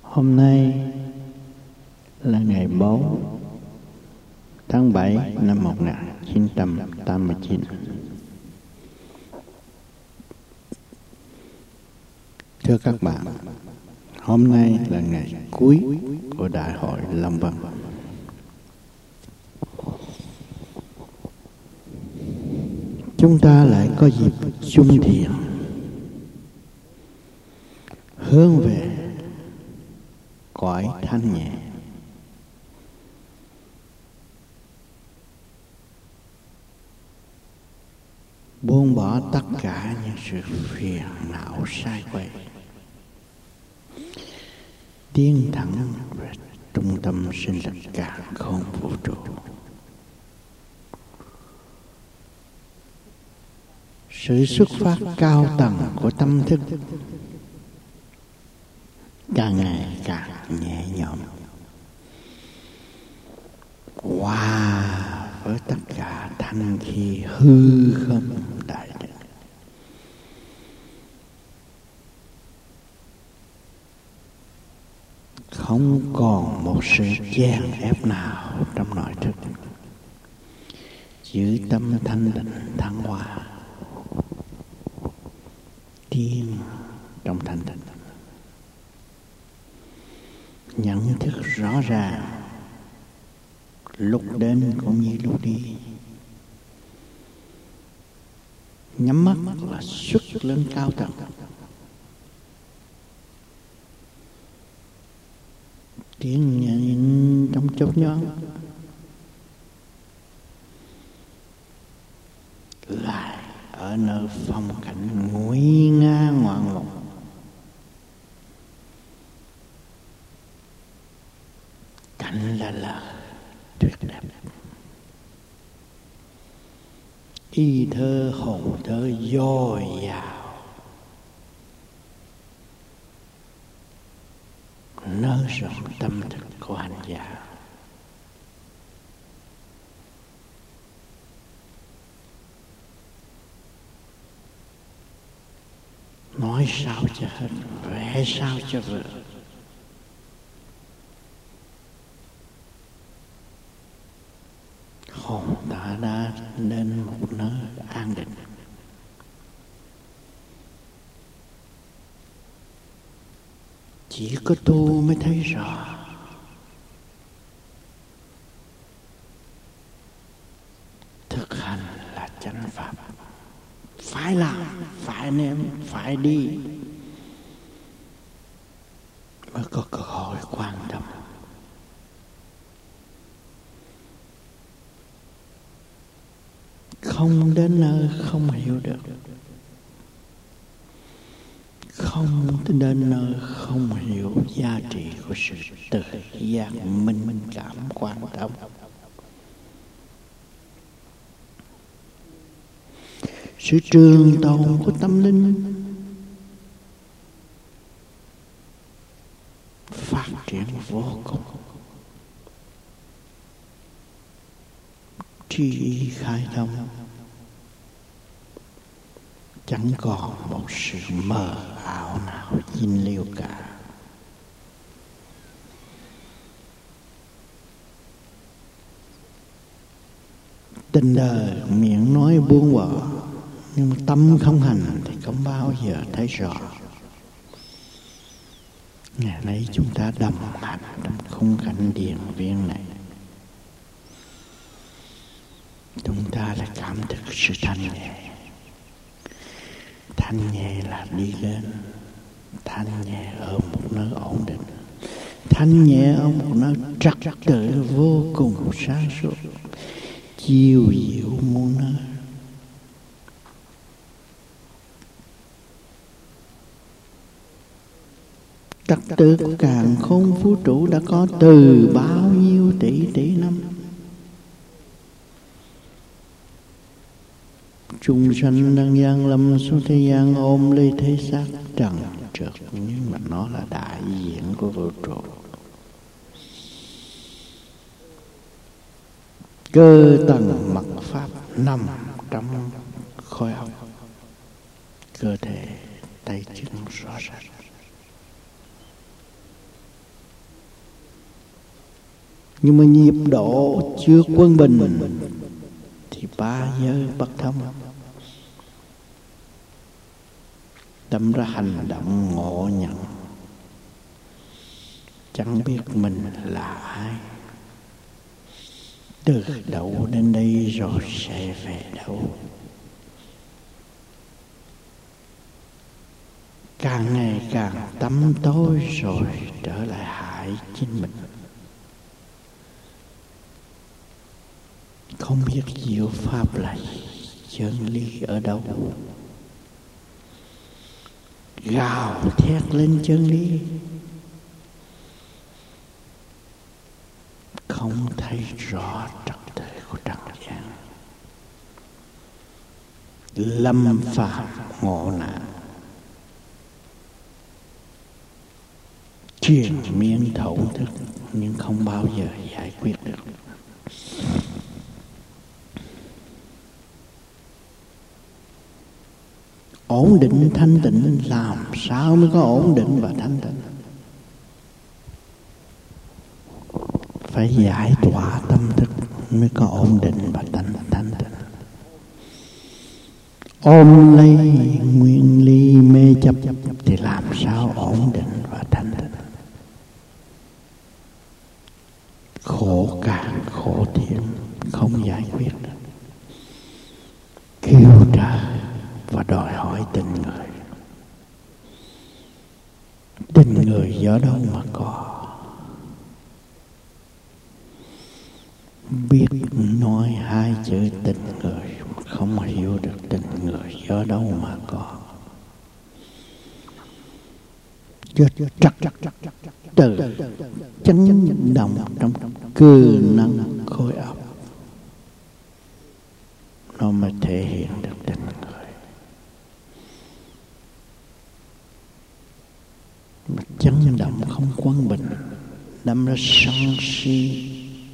Hôm nay là ngày 4 tháng 7 năm 1989. Thưa các bạn, hôm nay là ngày cuối của Đại hội Lâm Vân. Chúng ta lại có dịp chung thiền, hướng về cõi thanh nhẹ. Buông bỏ tất cả những sự phiền não sai quay, tiến thẳng về trung tâm sinh lực càn khôn vũ trụ. Sự xuất phát cao tầng của tâm thức càng ngày càng nhẹ nhõm, hòa với tất cả thanh khí hư không đại định. Không còn một sự chèn ép nào trong nội thức, giữ tâm thanh định thăng hoa, tiến trong thanh tịnh, nhận thức rõ ràng lúc đến cũng như lúc đi. Nhắm mắt và xuất lên cao tầng, tiến nhìn trong chốc nhoáng, lại ở nơi phong cảnh nguy nga ngoạn mục. Cảnh là lời tuyệt đẹp, ý thơ hồn thơ dồi dào, nới rộng tâm thức của hành giả. Nói sao cho hết, vẽ sao cho vừa. Hồn ta đã đến một nơi an định. Chỉ có tu mới thấy rõ. Thực hành là chánh pháp. Phải làm, phải nếm, phải đi mới có cơ hội quan tâm. Không đến nơi không hiểu được, không đến nơi không hiểu giá trị của sự tự giác minh cảm quan tâm. Sự trường tồn của tâm linh phát triển vô cùng. Trí ý khai thông, chẳng còn một sự mờ ảo nào dính líu cả. Tình đời miệng nói buông bỏ, nhưng tâm không hành thì không bao giờ thấy rõ. Ngày nay chúng ta đồng hành trong khung cảnh điền viên này, chúng ta lại cảm thức sự thanh nhẹ. Thanh nhẹ là đi lên, thanh nhẹ ở một nơi ổn định, thanh nhẹ ở một nơi trật tự vô cùng sáng suốt, chiều diệu muôn nơi. Trật tự của càn khôn vũ trụ đã có từ bao nhiêu tỷ năm. Chúng sanh đang giáng lâm xuống thế gian ôm lấy thế xác trần trượt, nhưng mà nó là đại diện của vũ trụ. Cơ tầng mật pháp nằm trong khối óc, cơ thể tay chân rõ ràng. Nhưng mà nhịp độ chưa quân bình thì ba giới bất thông. Đâm ra hành động ngộ nhận, chẳng biết mình là ai, từ đâu đến đây rồi sẽ về đâu. Càng ngày càng tăm tối rồi trở lại hại chính mình. Không biết diệu pháp là gì, chân lý ở đâu. Gào thét lên chân lý, không thấy rõ trật tự của trần gian. Lâm phạm ngộ nạn, triền miên thấu thức, nhưng không bao giờ giải quyết được. Ổn định thanh tịnh làm sao mới có ổn định và thanh tịnh? Phải giải tỏa tâm thức mới có ổn định và thanh tịnh. Ôm lấy nguyên ly mê chấp thì làm sao ổn định và thanh tịnh? Khổ càng khổ thêm, không giải quyết được. Kêu trời và đòi hỏi tình người. Tình người do đâu mà có? Biết nói hai chữ tình người, không hiểu được tình người do đâu mà có. Trật tự chấn động trong cơ năng khối óc, nó mới thể hiện được tình người. Mà chấn động không quân bình, đâm ra sân si,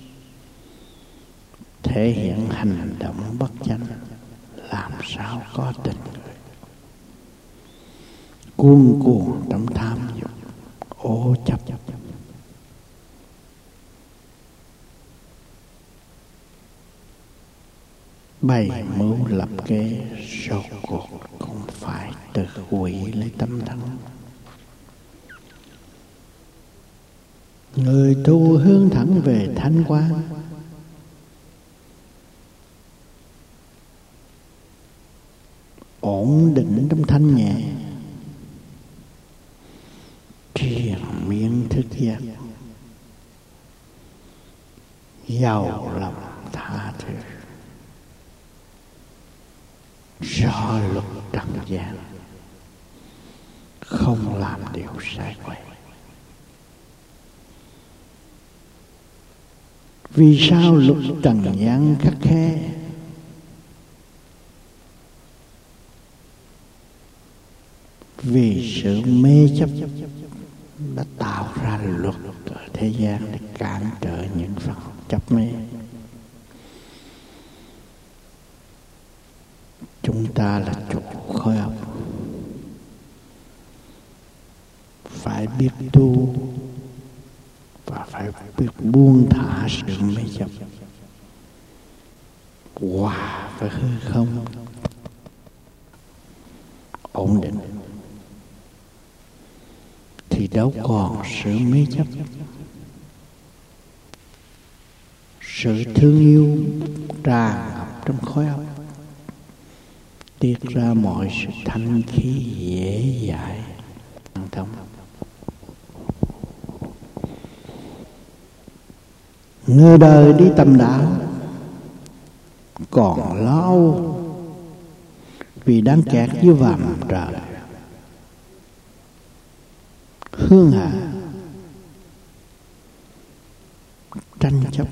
thể hiện hành động bất chánh, làm sao có tình người. Cuồn cuộn trong tham dục, ô chấp, bày mưu lập kế, rốt cuộc cũng phải tự hủy lấy tâm thân. Người tu hướng thẳng về thanh quan, ổn định trong thanh nhẹ, triền miên thức giác, giàu lòng tha thứ, rõ luật trần gian, không làm điều sai quay. Vì sao luật trần gian khắc khe? Vì sự mê chấp đã tạo ra luật ở thế gian để cản trở những phần chấp mê. Chúng ta là chủ khối óc, phải biết tu và phải biết buông thả sự mê chấp, hòa với hư không, ổn định, thì đâu còn sự mê chấp. Sự thương yêu tràn ngập trong khối óc, tiết ra mọi sự thanh khí dễ dãi, an thông. Người đời đi tầm đạo còn lâu vì đang kẹt dưới vàm trời. Hương hạ tranh chấp,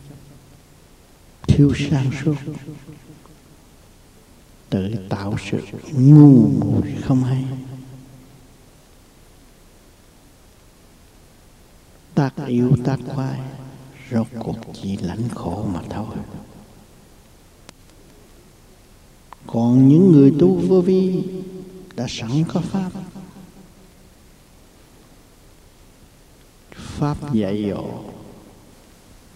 thiếu sáng suốt, tự tạo sự ngu muội không hay. Tác yêu tác khoái, rốt cuộc chỉ lãnh khổ mà thôi. Còn những người tu vô vi đã sẵn có pháp, pháp dạy dỗ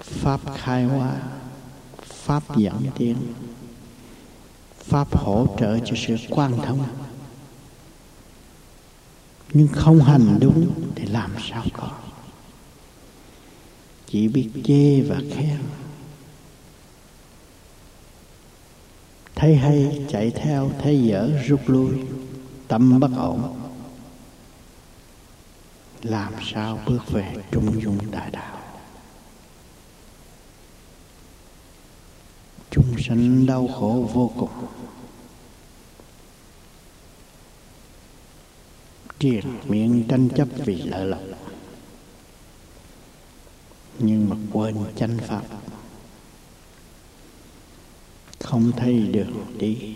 pháp khai hóa, pháp dẫn tiến, pháp hỗ trợ cho sự quan thông. Nhưng không hành đúng thì làm sao có. Chỉ biết chê và khen, thấy hay chạy theo, thấy dở rút lui, tâm bất ổn. Làm sao bước về trung dung đại đạo? Chúng sanh đau khổ vô cùng, triền miệng tranh chấp vì lợi lộc, nhưng mà quên chánh pháp, không thấy đường đi,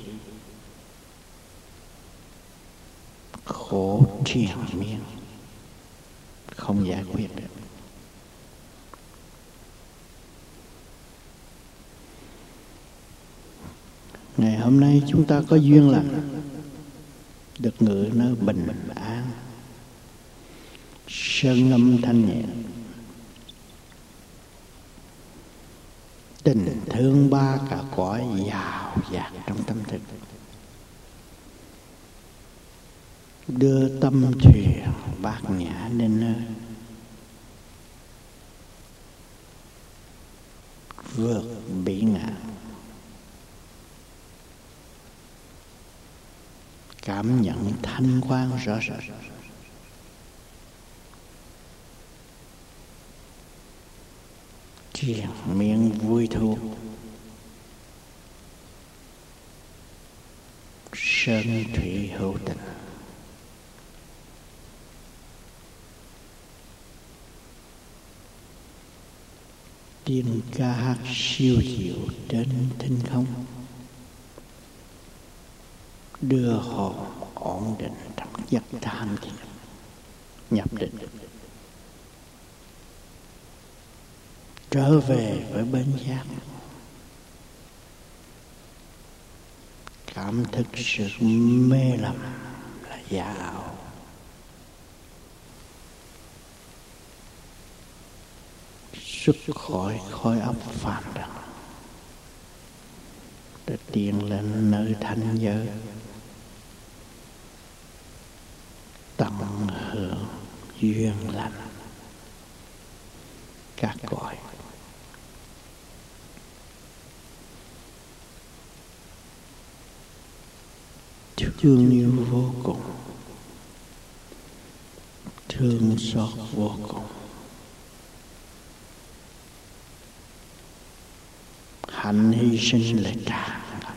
khổ triền miên, không giải quyết được. Ngày hôm nay chúng ta có duyên lành được ngự nơi bình an, sơn âm thanh nhẹ, tình thương ba cả cõi dào dạt trong tâm thức, đưa tâm thuyền bát nhã đến nơi, vượt bỉ ngạn, cảm nhận thanh quan rõ rệt. Triền miên vui thú, sơn thủy hữu tình, tiếng ca hát siêu diệu trên thinh không, đưa hồn ổn định trong giấc tham thiền nhập định, trở về với bên giác, cảm thức sự mê lầm là giả ảo, xuất khỏi khối óc phàm trần để tiến lên nơi thanh giới, tận hưởng duyên lành các cõi. Thương yêu vô cùng, thương xót vô cùng, hạnh hy sinh lại tràn ngập,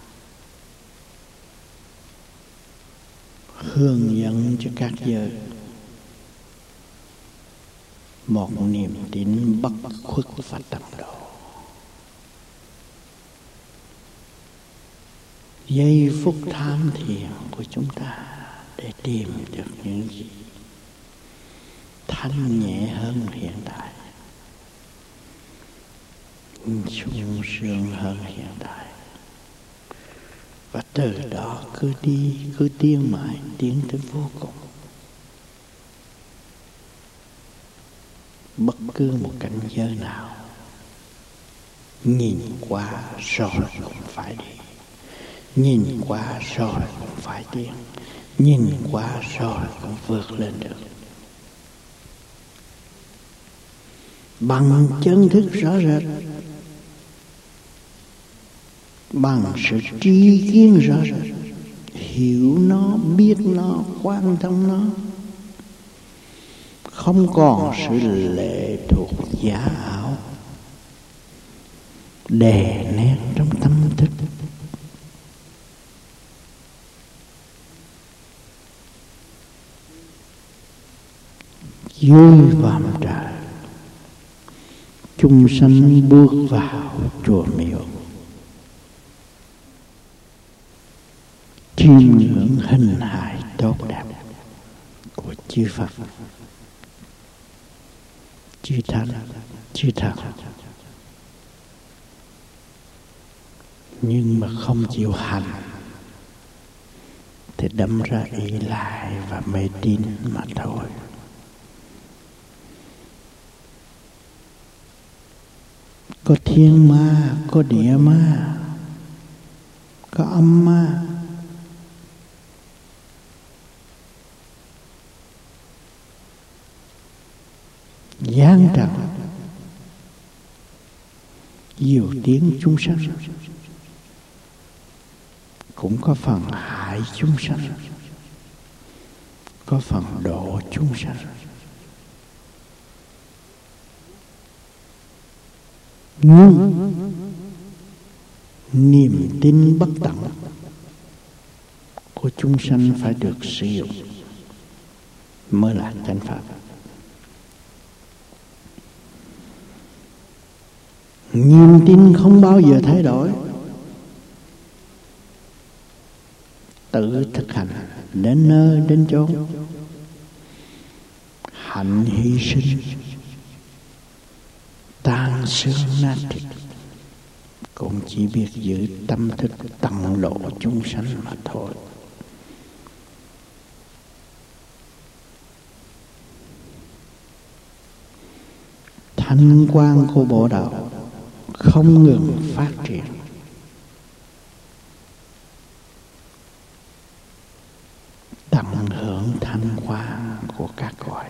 hướng dẫn cho các giới một niềm tin bất khuất và tận độ. Giây phút tham thiền của chúng ta để tìm được những gì thanh nhẹ hơn hiện tại, sung sướng hơn hiện tại, và từ đó cứ đi cứ tiến mãi, tiến tới vô cùng. Bất cứ một cảnh giới nào nhìn qua rồi cũng phải đi, nhìn qua rồi cũng phải tiến, nhìn qua rồi cũng vượt lên được. Bằng chân thức rõ rệt, bằng sự tri kiến rõ rệt, hiểu nó, biết nó, quan thông nó, không còn sự lệ thuộc giả ảo đè nén trong tâm thức. Vui vàm trời, chúng sanh bước vào chùa miếu, chiêm ngưỡng hình hài tốt đẹp của chư Phật, chư Thánh, chư Thần, nhưng mà không chịu hành thì đâm ra ỷ lại và mê tín mà thôi. có thiên ma, có địa ma, có âm ma. Giáng trần nhiều tiếng chúng sanh, cũng có phần hại chúng sanh, có phần độ chúng sanh. Nhưng niềm tin bất tận của chúng sanh phải được sử dụng mới là chánh pháp. Niềm tin không bao giờ thay đổi, tự thực hành đến nơi đến chốn, hạnh hy sinh, tan xương nát thịt, cũng chỉ biết giữ tâm thức tận độ chúng sanh mà thôi. Thanh quan của bộ đạo không ngừng phát triển. Tận hưởng thanh quan của các cõi.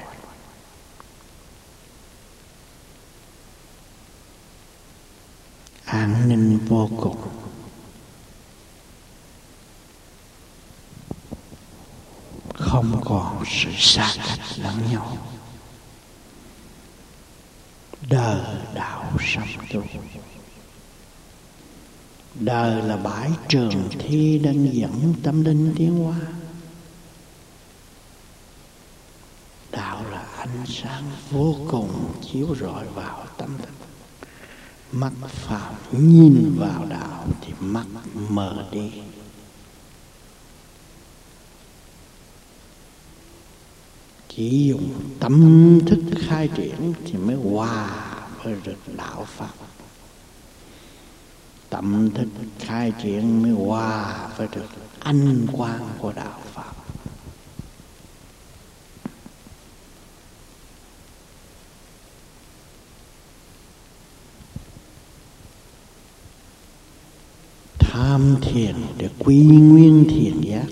An ninh vô cùng. Không còn sự xa cách lẫn nhau. Đời đạo song tu. Đời là bãi trường thi đang dẫn tâm linh tiến hóa. Đạo là ánh sáng vô cùng chiếu rọi vào tâm thức. Mắt phàm nhìn vào đạo thì mắt mờ đi. Chỉ dùng tâm thức khai triển thì mới hòa với được đạo pháp. Tâm thức khai triển mới hòa với được ánh quang của đạo pháp. Tham thiền để quy nguyên thiền giác.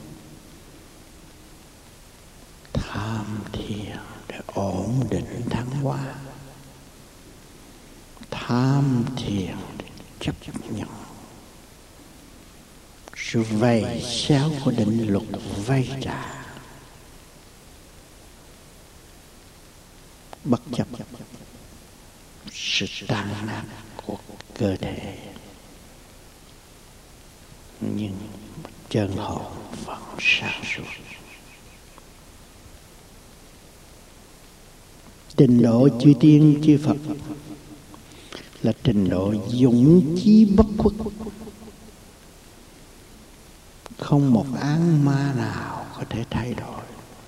Tham thiền để ổn định thăng hoa. Tham thiền để chấp nhận sự vầy xéo của định luật vây trả. Bất chấp sự tan nát của cơ thể, nhưng chân hồn vẫn sáng suốt. Trình độ chư tiên chư Phật là trình độ dũng chí bất khuất. Không một áng ma nào có thể thay đổi.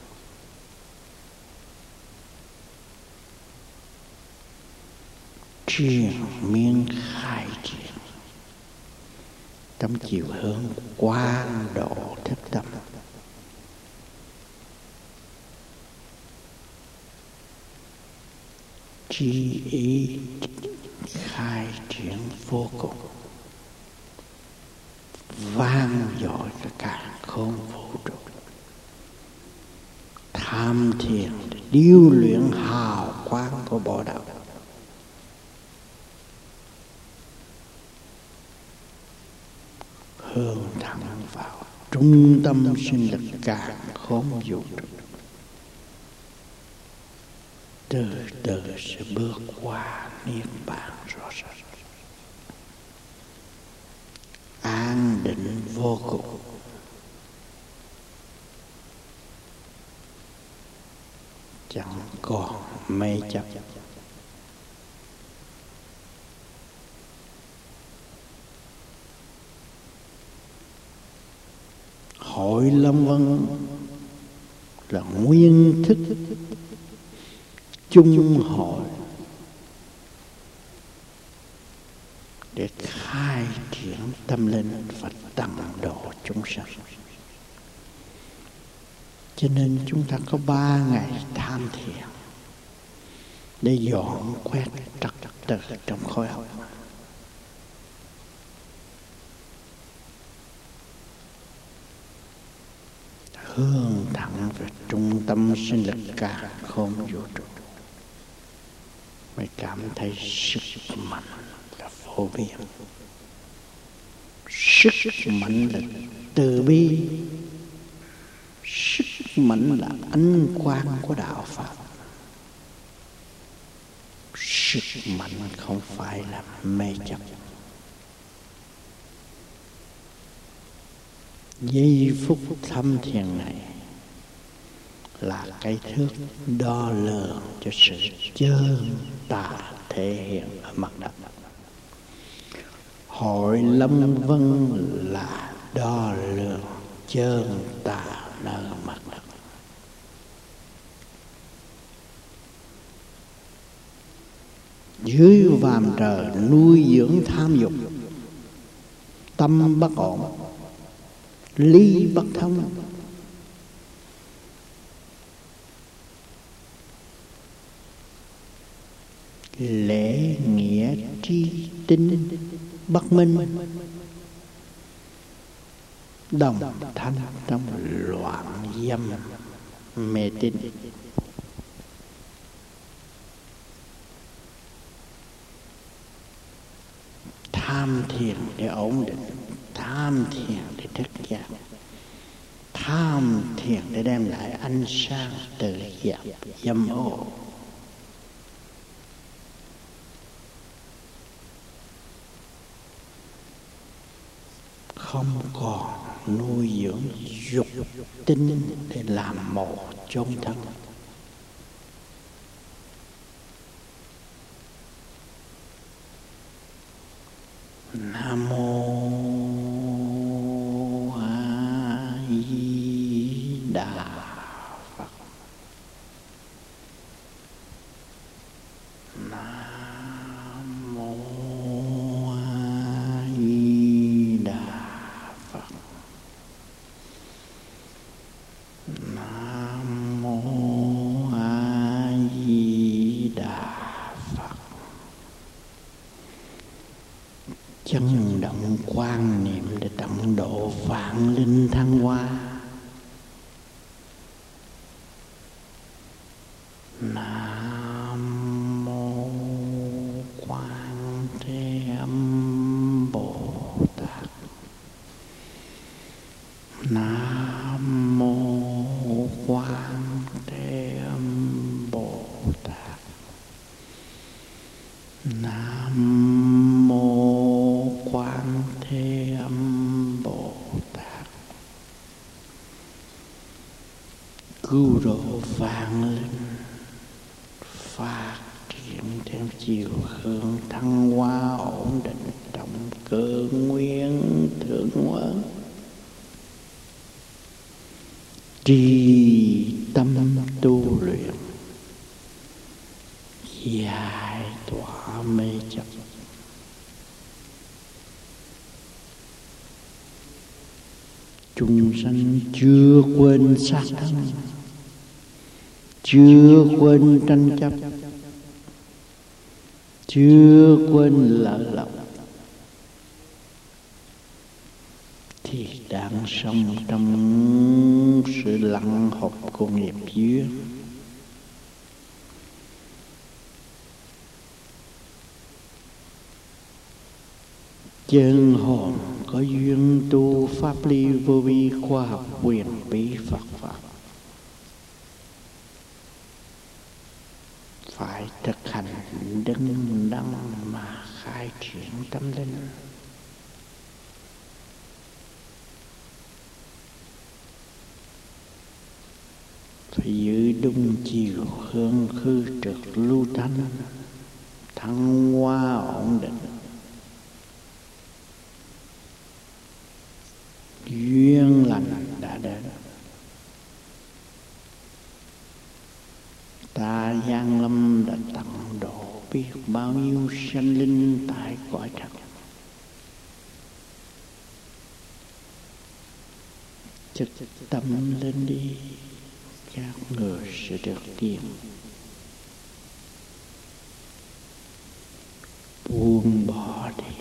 Triền miên khai triển trong chiều hướng quang độ thức tâm. Chi ý khai triển vô cùng, vang dội cả càn khôn vũ trụ. Tham thiền để điêu luyện hào quang của bộ đạo. Hướng thẳng vào trung tâm sinh lực càn khôn vũ trụ. Từ từ sẽ bước qua niết bàn rõ ràng. An định vô cùng. Chẳng còn mê chấp. Hội Lâm Vân là nguyên thức chung hội để khai triển tâm linh và tận độ chúng sanh. Cho nên chúng ta có 3 ngày tham thiền. để dọn quét trật tự trong khối óc. Hướng thẳng về trung tâm sinh lực cả không vũ trụ, mới cảm thấy sức mạnh là vô biên. Sức mạnh là từ bi, sức mạnh là ánh quang của đạo Pháp. Sức mạnh không phải là mê chấp. Giây phút thâm thiền này là cái thước đo lường cho sự chơn tà thể hiện ở mặt đất. Hội Lâm Vân là đo lường chơn tà nơi mặt đất. Dưới vàm trời nuôi dưỡng tham dục, tâm bất ổn, ly bất thông, lễ nghĩa tri tinh bất minh, đồng thanh trong loạn dâm mê tín. Tham thiền để ổn định, tham thiền để thức giác, tham thiền để đem lại ánh sáng từ dẹp dâm ô. Không còn nuôi dưỡng dục tinh để làm mồ chôn thân. Nam mô A Di Đà Phật. Nam mô A Di Đà Phật. Nam mô A Di Đà Phật. Chân động quan niệm để tận độ vạn linh thăng hoa. Nam mô Quan Thế Âm Bồ Tát. Nam mô Quan Thế Âm Bồ Tát. Nam mô Quan Thế Âm Bồ Tát. Cứu độ vạn linh, phát triển theo chiều hướng thăng hoa ổn định trong cơ nguyên thượng nguồn. Trì tâm tu luyện, giải tỏa mê chấp. Chúng sanh chưa quên sát thân, chưa quên tranh chấp, chưa quên lợi lộc, thì đang sống trong sự lặng hộp của nghiệp duyên. Chân hồn có duyên tu pháp lý vô vi khoa học quyền bí Phật pháp, phải thực hành đứng đắn mà khai triển tâm linh. Phải giữ đúng chiều hướng khư trực lưu thanh, thăng hoa ổn định. Duyên lành đã đến, ta giang lâm đã tận độ biết bao nhiêu sanh linh tại cõi trần. Trực tâm lên đi, các người sẽ được tiến. buông bỏ đi,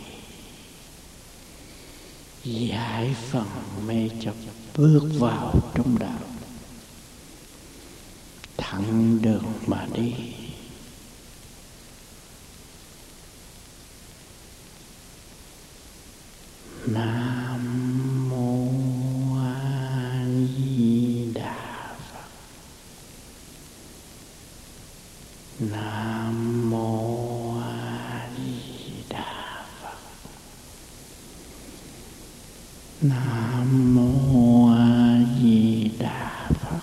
giải phần mê chấp, bước vào trong đạo, thẳng đường mà đi. Nam mô A Di Đà Phật. Nam mô A Di Đà Phật. Nam mô A Di Đà Phật.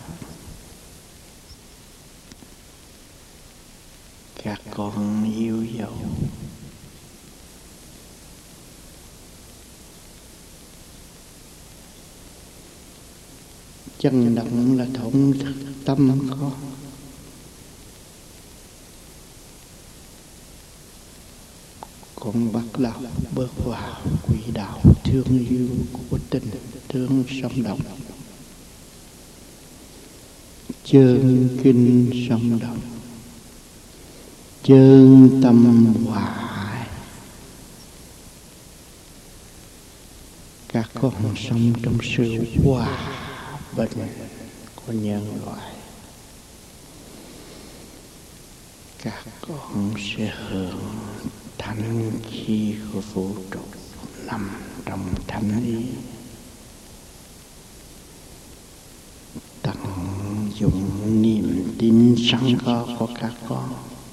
Các con yêu dấu, chân động là thống thức tâm con bắt đầu bước vào quỹ đạo thương yêu của tình thương sống động, chân kinh sống động, chân tâm hòa. Các con sống trong sự hòa bình của nhân loại. Các con sẽ hưởng thanh khí của vũ trụ nằm trong thanh ý, tận dụng niềm tin sẵn có của các con,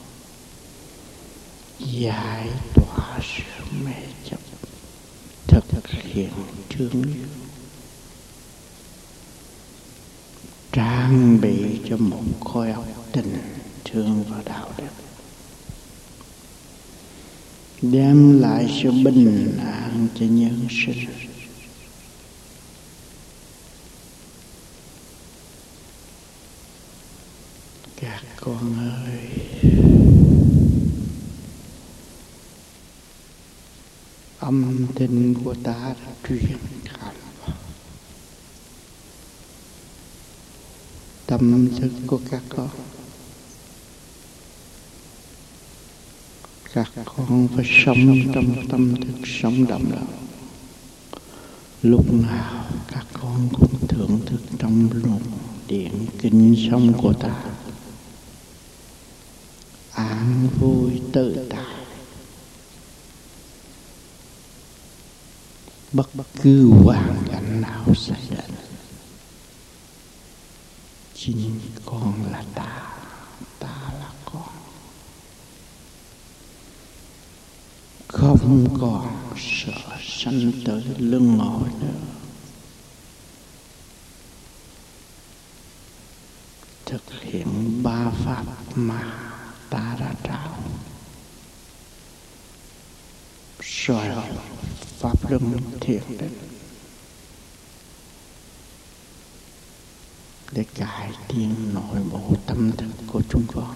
giải tỏa sự mê chấp, thực hiện thương yêu, trang bị cho một khối óc tình thương và đạo đức, đem lại sự bình an cho nhân sinh. Các con ơi, âm thanh của ta đã truyền khắp tâm thức của các con. Các con phải sống trong tâm thức sống động đó. Lúc nào các con cũng thưởng thức trong luồng điện kinh sống của ta, an vui tự tại. Bất cứ hoàn cảnh nào xảy đến, chính con là ta, ta là con. Không còn sợ sanh tới lưng ngồi nữa. Thực hiện ba pháp mà ta đã trao, soi hồn pháp luân thiền định, để cải tiến nội bộ tâm thức của chúng con.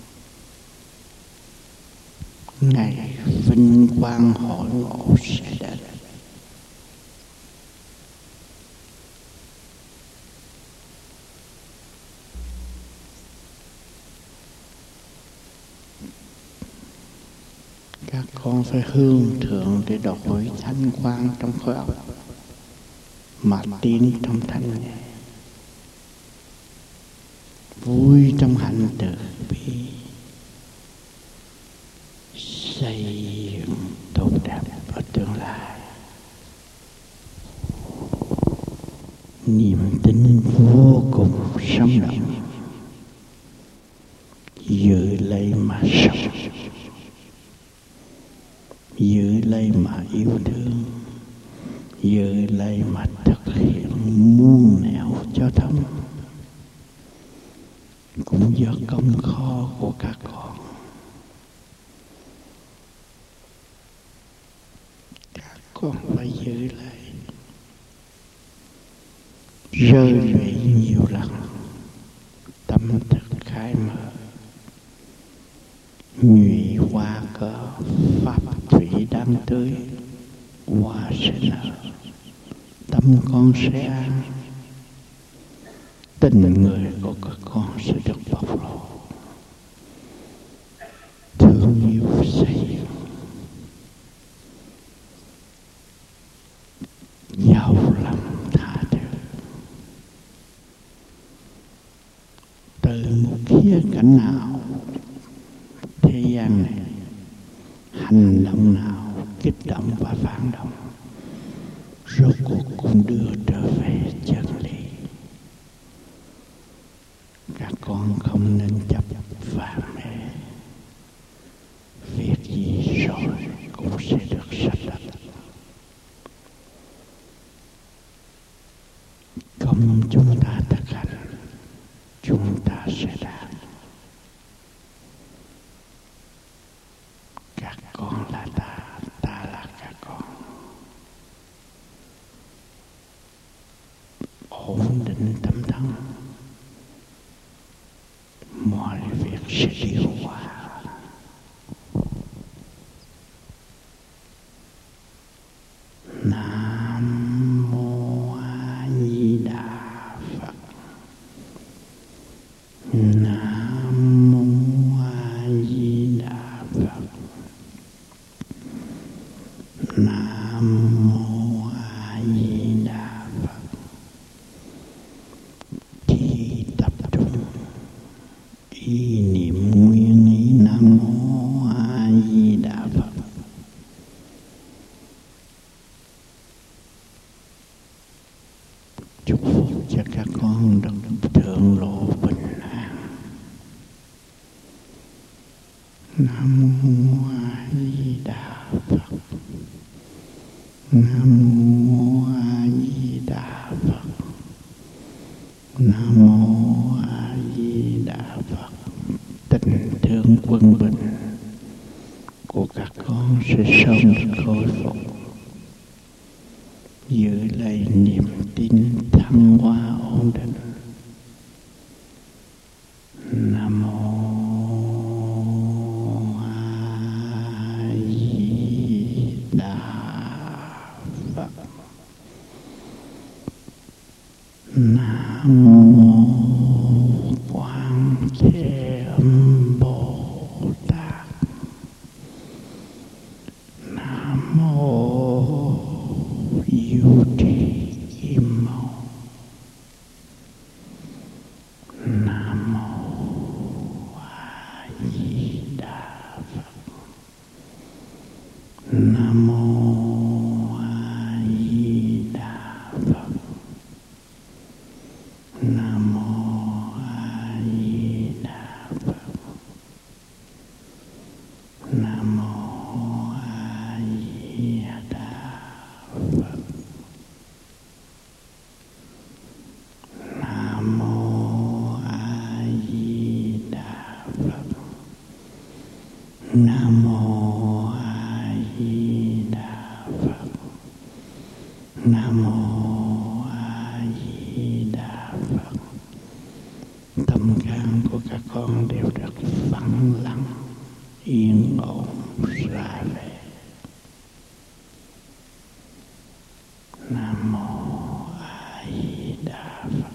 Ngày vinh quang hội ngộ sẽ đến. Các con phải hướng thượng để đổi thanh quang trong khối óc, mà tiến trong thanh nhẹ, vui trong hạnh từ bi, xây dựng tốt đẹp ở tương lai. Niềm tin vô cùng sống động, giữ lấy mà sống, giữ lấy mà yêu thương, giữ lấy mà thực hiện muôn nẻo cho thông, cũng do công khó của các con. Các con phải giữ lại, rơi lụy nhiều lần, tâm thức khai mở, nhụy hoa cờ pháp thủy đang tươi, hoa sẽ nở, tâm con sẽ an, tình người của các con sẽ được bộc lộ, thương yêu xây dựng từ một khía cạnh nào thế gian này, hành động nào kích động và phản động, rốt cuộc cũng đưa trở về chân lý. Các con không nên chấp phạm mê, việc gì rồi cũng sẽ được sạch sạch. Công chúng ta thực hành, chúng ta sẽ đạt. Các con là ta, ta là các con. Ổn định tâm thân, mọi việc sẽ điều hòa. Nam mô A Di Đà Phật. Nam mô A Di Đà Phật. Nam mô A Di Đà Phật. Khi tập trung ý niệm nguyên ý Nam mô A Di Đà Phật, chúc phúc cho các con được thượng lộ bình an. Nam mô A Di Đà Phật. Nam mô A Di Đà Phật. Nam mô A Di Đà Phật. Tình thương quân bình của các con sẽ sớm khôi phục. Giữ lấy niềm tin thăng hoa ổn định. Nam mô A Di Đà Phật. Nam mô Quan Thế Âm Bồ Tát. Nam mô Diệu Trì Kim Mâu. Nam mô A Di Đà Phật. Nam mô A Di Đà Phật. Nam mô A Di Đà Phật. Nam mô A Di Đà Phật. Nam mô A Di Đà Phật. Nam mô A Di Đà Phật. Nam mô A Di Đà Phật. Tâm can của các con đều được vắng lặng, yên ổn ra về. Nam mô A Di Đà Phật.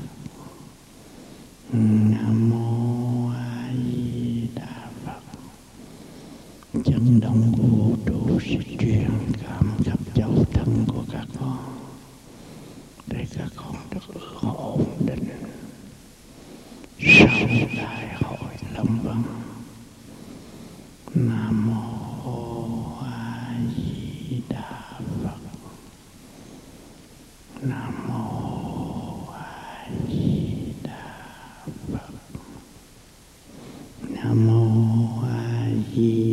Nam mô A Di Đà Phật. Chấn động vũ trụ sẽ truyền cảm khắp châu thân của các con, để các con được ổn định sau đại hội lâm vân. Nam mô A Di Đà Phật. Nam mô A Di Đà Phật. Nam mô A Di